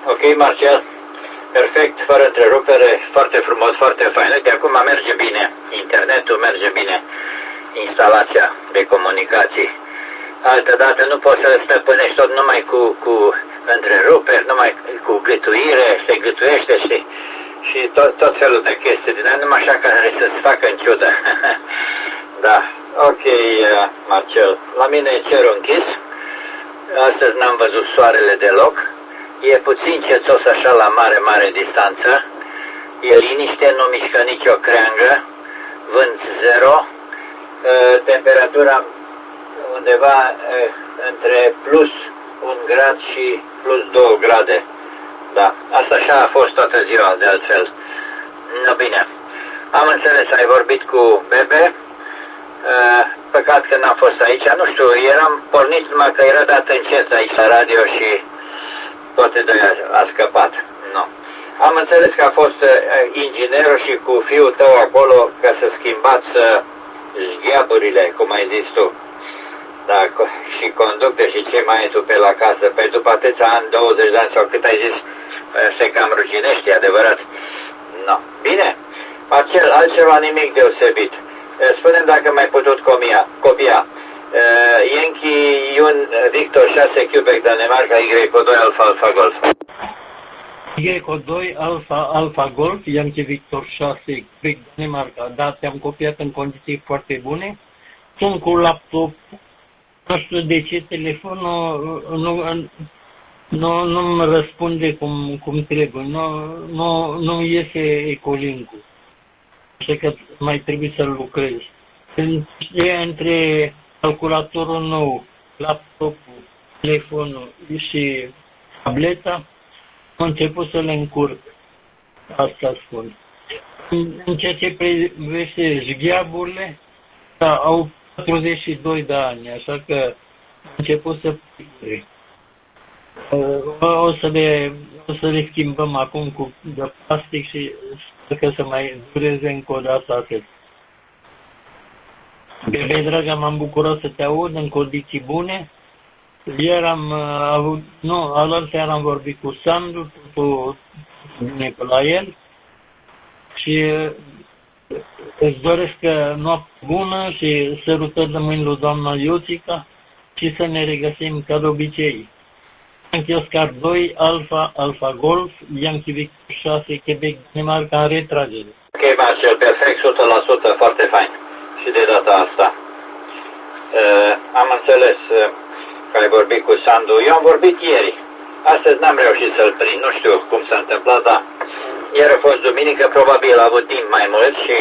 Ok, Marcel? Perfect, fără întrerupere, foarte frumos, foarte fain. De acum merge bine, internetul merge bine, instalația de comunicații. Altădată nu poți să stăpânești tot numai cu întreruperi, numai cu gâtuire, se gâtuiește și tot felul de chestii din aia, numai așa care să-ți facă în ciudă. Da, ok, Marcel, la mine e cerul închis, astăzi n-am văzut soarele deloc, e puțin cețos așa la mare distanță, e liniște, nu mișcă nicio creangă, vânt zero, temperatura undeva între plus 1 grad și plus 2 grade. Da, asta așa a fost toată ziua, de altfel. No, bine. Am înțeles, ai vorbit cu Bebe. Păcat că n-am fost aici. Nu știu, eram pornit numai că era dat încet aici la radio și toate doi a scăpat. No. Am înțeles că a fost inginerul și cu fiul tău acolo ca să schimbați zgheaburile, cum ai zis tu. Da, și conducte și ce mai e tu pe la casă. Pe după atâția ani, 20 de ani sau cât ai zis, se cam ruginește, adevărat. No. Bine. Marcel, altceva nimic deosebit. Spune-mi dacă mai putut copia. Yankee Iun Victor 6 Quebec Danemarca Y2 Alfa Alfa Golf. Y2 Alfa Alfa Golf, Yankee Victor 6 Quebec Danemarca. Da, te-am copiat în condiții foarte bune. Sunt cu laptop. Nu știu de ce telefonul nu-mi răspunde cum trebuie. Nu iese ecolink-ul. Așa că mai trebuie să-l lucrez. Între calculatorul nou, laptopul, telefonul și tableta, am început să le încurc. Asta spun. În ceea ce privește zgheaburile, da, au 42 de ani, așa că am început să plicure. O să le schimbăm acum cu de plastic și sper că să mai dureze încă o dată atât. Bebe, dragă, m-am bucurat să te aud în condiții bune. Ieri alaltă am vorbit cu Sandu, totul bine pe la el și îți doresc noapte bună și sărutări de mâini lui doamna Iuțica și să ne regăsim ca de obicei. Yankee Oscar 2, Alfa, Alfa Golf, Yankee Victor 6, Quebec, Danemarca, în retragere. Ok, Marcel, perfect, 100%, foarte fain. Și de data asta. Am înțeles că ai vorbit cu Sandu. Eu am vorbit ieri. Astăzi n-am reușit să-l prind, nu știu cum s-a întâmplat, dar ieri a fost duminică, probabil a avut timp mai mult și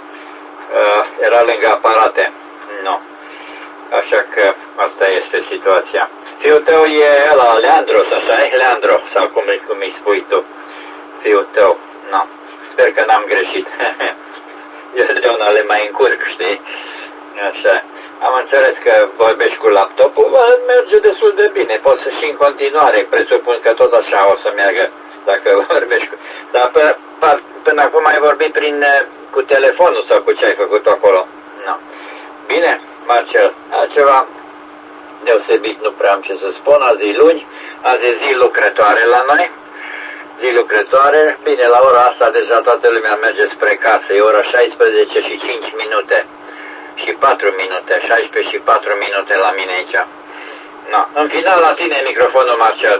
era lângă aparate. Nu. Așa că asta este situația. Fiul tău e ăla, Leandros, așa e? Leandro, sau cum îi spui tu? Fiul tău. Nu. Sper că n-am greșit. Eu de una le mai încurc, știi? Așa. Am înțeles că vorbești cu laptopul, merge destul de bine. Poți să și în continuare, presupun că tot așa o să meargă dacă vorbești cu... Dar până acum ai vorbit cu telefonul sau cu ce ai făcut acolo? Nu. Bine, Marcel, altceva deosebit nu prea am ce să spun. Azi e luni, azi e zi lucrătoare la noi. Zi lucrătoare, bine, la ora asta deja toată lumea merge spre casă, e ora 16 și 5 minute și 4 minute, 16 și 4 minute la mine aici. No. În final la tine microfonul, Marcel.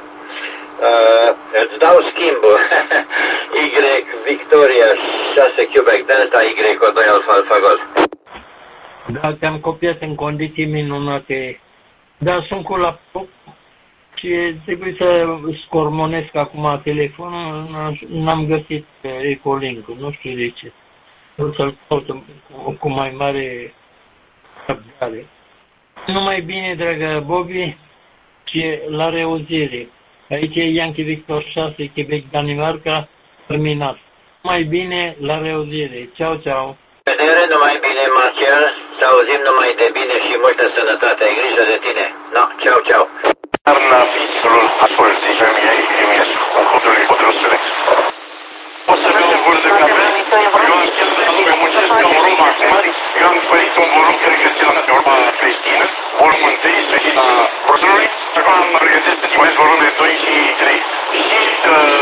Îți dau schimbul. Y Victoria 6 Quebec Delta Y2 Alfa Alfa Golf. Da, te-am copiat în condiții minunate. Da, sunt cu laptop și trebuie să scormonesc acum telefonul. N-am găsit ecolink-ul, nu știu de ce. O să-l caut cu mai mare răbdare. Numai bine, dragă Bobby, și la reauzire. Aici e Yankee Victor 6, Quebec, Danemarca, terminat. Mai bine, la reauzire. Ceau, ceau. Vedere, numai bine, Marcel, să auzim numai de bine și multă sănătate. Ai grijă de tine. No, ceau, ceau. Arna viitorul ascultii Eminescu, contul Codrusele. O să beau un gură de cafea, eu am chestia anume, muncesc ca un rom acum, eu am fărit un volum care găsit la urma Cristina, volumul 1, la Brăzului, acum am pregătit să mai volumele 2 și 3. Și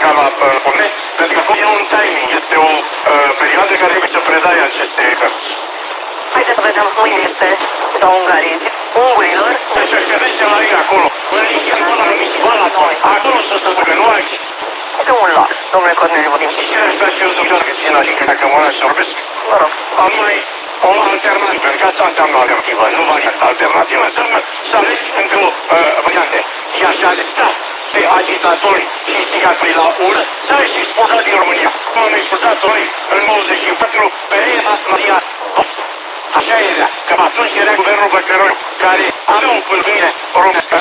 ca la porne, pentru că acum e un timing, este o perioadă care trebuie să predai aceste cărți. Haideți să vedem mâine este la Ungarie. Ungurilor. Deci să credeți la ei acolo, în linia zona municipală la noi. Acolo să se ducă, nu aici. Este un loc, domnule Corneliu Vadim. Și cine aș vrea și eu să doar că țin la linie, dacă mă las să vorbesc? Mă rog. Numai o alternativă, pentru că asta înseamnă alternativă, nu variantă. Alternativă înseamnă să alegi între o variante. Ea se alesta pe agitatori și instigatori la ură, să alegi expulsat din România. Cum am expulsat noi în 94 pe Elena Maria. Așa era, că atunci era guvernul Băcăroiu, care avea un pâlvâine românească.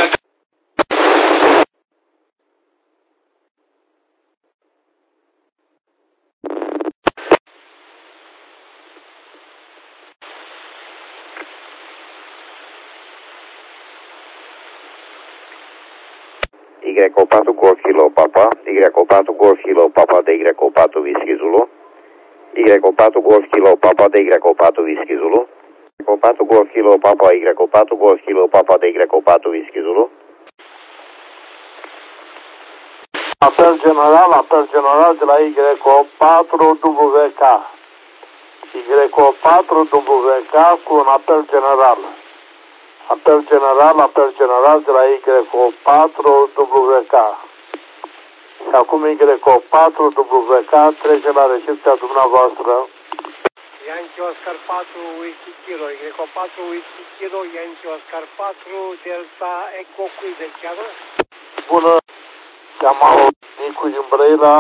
Y4 Golf Kilo Papa, Y4 Golf Kilo Papa de Y4 Whisky Zulu, Y4 Golf Kilo Papa de Y4 Whisky Zulu, Y4 Golf Kilo Papa, Y4 Golf Kilo Papa de Y4 Whisky Zulu. Apel general de la Y4WK. Y4WK cu un apel general. Apel general de la Y4WK. Și acum Y4WK trece la recepția dumneavoastră. Yankee Oscar 4 Whisky Kilo, Y4 Whisky Kilo, Yankee Oscar 4 Delta Echo Quebec, cheamă? Bună, cheamă Nicu din Brăila.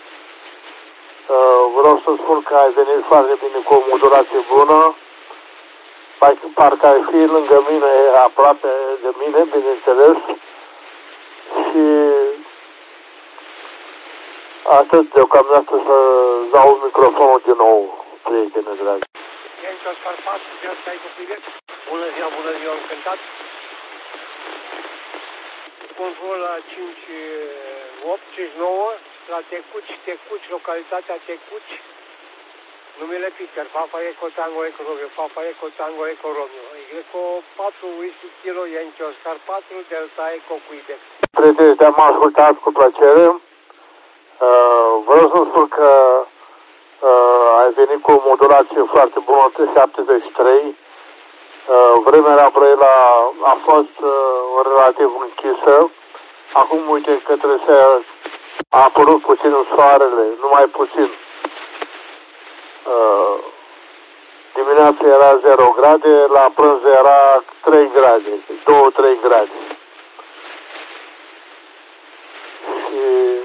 Vreau să spun că ai venit foarte bine cu o modulație bună. Parcă ai fi lângă mine, aproape de mine, bineînțeles. Și atât deocamdată să dau microfonul din nou, prietene dragi. Yankee Oscar 4, Delta Echo Quebec. Bună ziua, încântat. Control la 5859, la Tecuci, localitatea Tecuci. Numele Peter, Papa Eco Tango Eco Romeo, Papa Eco Tango Eco Romeo. Eco 4 Whisky Kilo, Yankee Oscar 4, Delta Eco Quebec. Prieteni, te-am ascultat cu plăcere. Vreau să spun că ai venit cu o modulație foarte bună, 73. Vremea la Brăila a fost relativ închisă. Acum uite că trebuie să a apărut puțin soarele, numai puțin. Dimineața era 0 grade, la prânz era 3 grade, 2-3 grade. Și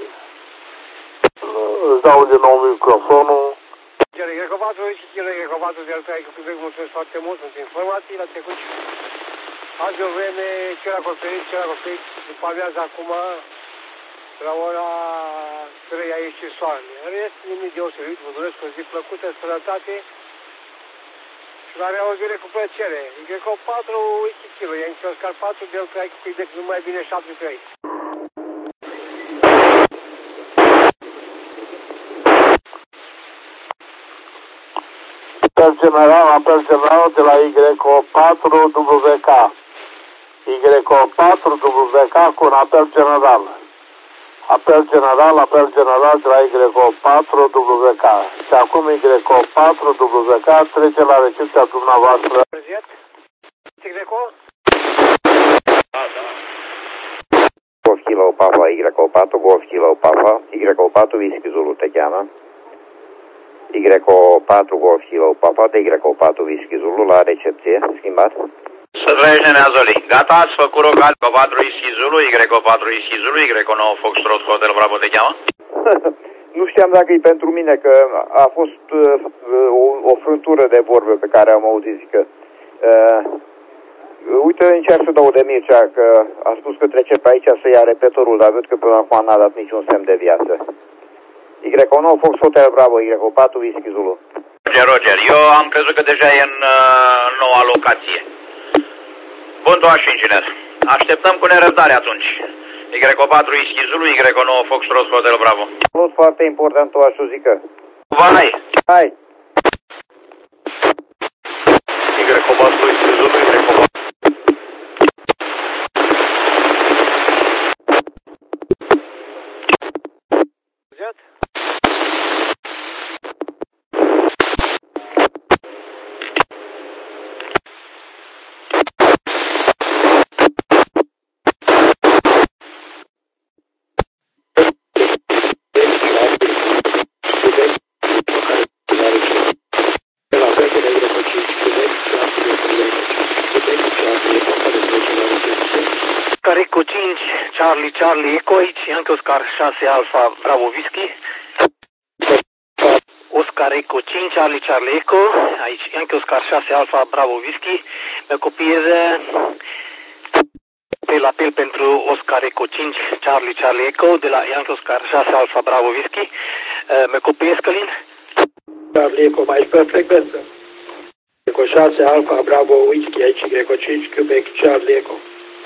îți dau din nou microfonul. Y4 Whisky Kilo, Y4 Delta Eco Quebec, mulțumesc foarte mult, sunt informații la Tecuci. Azi o vreme, cer acoperit, după amiază acum, la ora 3 a ieșit soarele. În rest, nimic deosebit, vă doresc o zi plăcută, sănătate și la reauzire cu plăcere. Y4 Whisky Kilo, Yankee Oscar 4, Delta Eco Quebec, numai bine 73. Apel general de la Y4WK. Y4WK cu un apel general. Apel general de la Y4WK. Și acum Y4WK trece la recepția dumneavoastră. Golf Kilo Papa, Y4 Golf Kilo Papa, Y4 Whisky Zulu te cheamă. Y4 Golf Kilo Papa de Y4 Whisky Zulu la recepție, schimbat. Să trăiești, Neazoli. Gata, ați făcut rogat cu 4 Whisky Zulu, Y4 Whisky Zulu, Y9 Foxtrot Hotel Bravo te cheamă? Nu știam dacă e pentru mine, că a fost o frântură de vorbe pe care am auzit, zică. Uite, încerc să dau de Mircea, că a spus că trece pe aici să ia repetorul, dar văd că până acum n-a dat niciun semn de viață. Y9 Fox Hotel Bravo, Y4 Whisky Zulu. Roger, eu am crezut că deja e în noua locație. Bun, doamne inginer. Așteptăm cu nerăbdare atunci. Y4 Whisky Zulu, Y9 Foxtrot Hotel Bravo. Salut, foarte important, Toașu, zică. Vai! Hai! Y4 Whisky Zulu, Y4. imediat. Eco 5, Charlie Eco, aici, Yankee Oscar 6 Alpha Bravo Whisky. Oscar Eco 5, Charlie Eco, aici, Yankee Oscar 6 Alpha Bravo Whisky. Mă copiez apel pentru Oscar Eco 5, Charlie Eco, de la Yankee Oscar 6 Alpha Bravo Whisky. Mă copiez, Călin? Charlie Eco, mai pe frecvență. Eco 6 Alpha Bravo Whisky, aici, Eco 5, Quebec, Charlie Eco.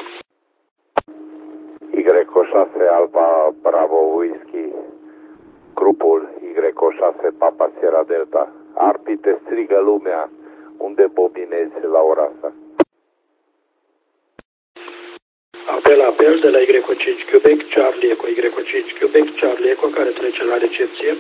Y6 Alpha Bravo Whisky, grupul Y6 Papa Sierra Delta. Arpi, te strigă lumea unde bobinezi la ora asta. Apel de la Y5 Quebec, Charlie Eco, Y5 Quebec, Charlie Eco, care trece la recepție.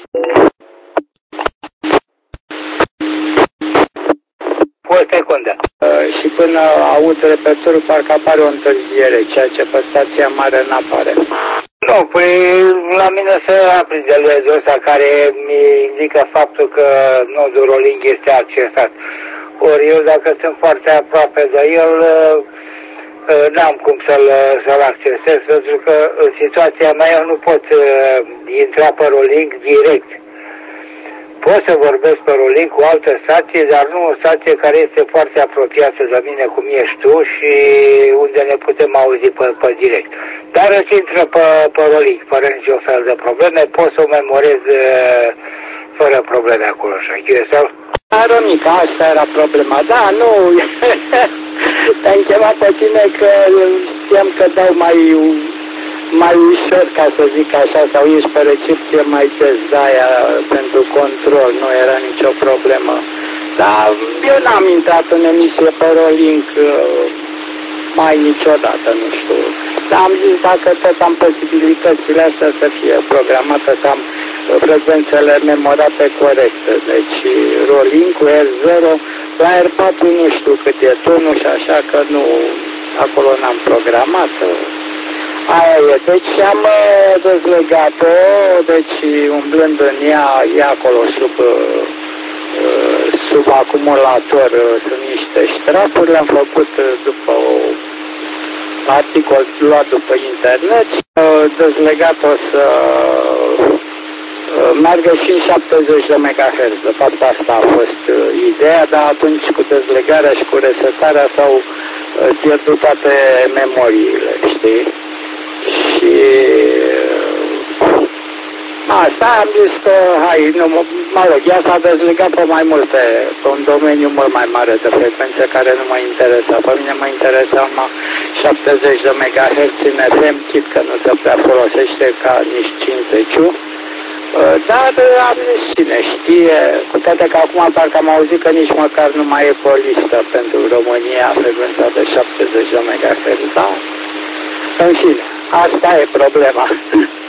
O secundă. Și până aud repertoriul, parcă apare o întârziere, ceea ce pe stația mare n-apare. Nu, păi la mine se aprinde LED-ul ăsta care mi indică faptul că nodul rolling este accesat. Ori eu, dacă sunt foarte aproape de el, n-am cum să-l accesez, pentru că în situația mea eu nu pot intra pe rolling direct. Pot să vorbesc pe rolling cu altă stație, dar nu o stație care este foarte apropiată de mine, cum ești tu, și unde ne putem auzi pe direct. Dar îți intră pe rolling, fără nicio fel de probleme, pot să o memorez fără probleme acolo, știu sau? Aronica, asta era problema. Da, nu, te-am chemat pe tine că știam că dau mai ușor, ca să zic așa, sau ești pe recepție mai des, de-aia pentru control, nu era nicio problemă. Dar eu n-am intrat în emisie pe rolling mai niciodată, nu știu. Dar am zis, dacă tot am posibilitățile astea, să fie programată, să am frecvențele memorate corecte. Deci rolling cu R0, la R4 nu știu cât e tonul și așa că nu, acolo n-am programat. Aia e, deci am dezlegat-o, deci umblând în ea, e acolo sub acumulator, sunt niște ștrapuri, le-am făcut după un articol luat după internet, dezlegat-o să meargă și în 70 de MHz, de fapt asta a fost ideea, dar atunci cu dezlegarea și cu resetarea s-au pierdut toate memoriile, știi? Și asta am zis că, hai, nu, mă rog, ea s-a dezlegat pe mai multe, pe un domeniu mult mai mare de frecvențe care nu mă interesa. Pe mine mă interesa numai 70 de MHz în FM, chit că nu se prea folosește ca nici 50-ul. Dar am zis, cine știe, cu toate că acum parcă am auzit că nici măcar nu mai e pe o listă pentru România frecvența de 70 de MHz, da? În fine, asta e problema.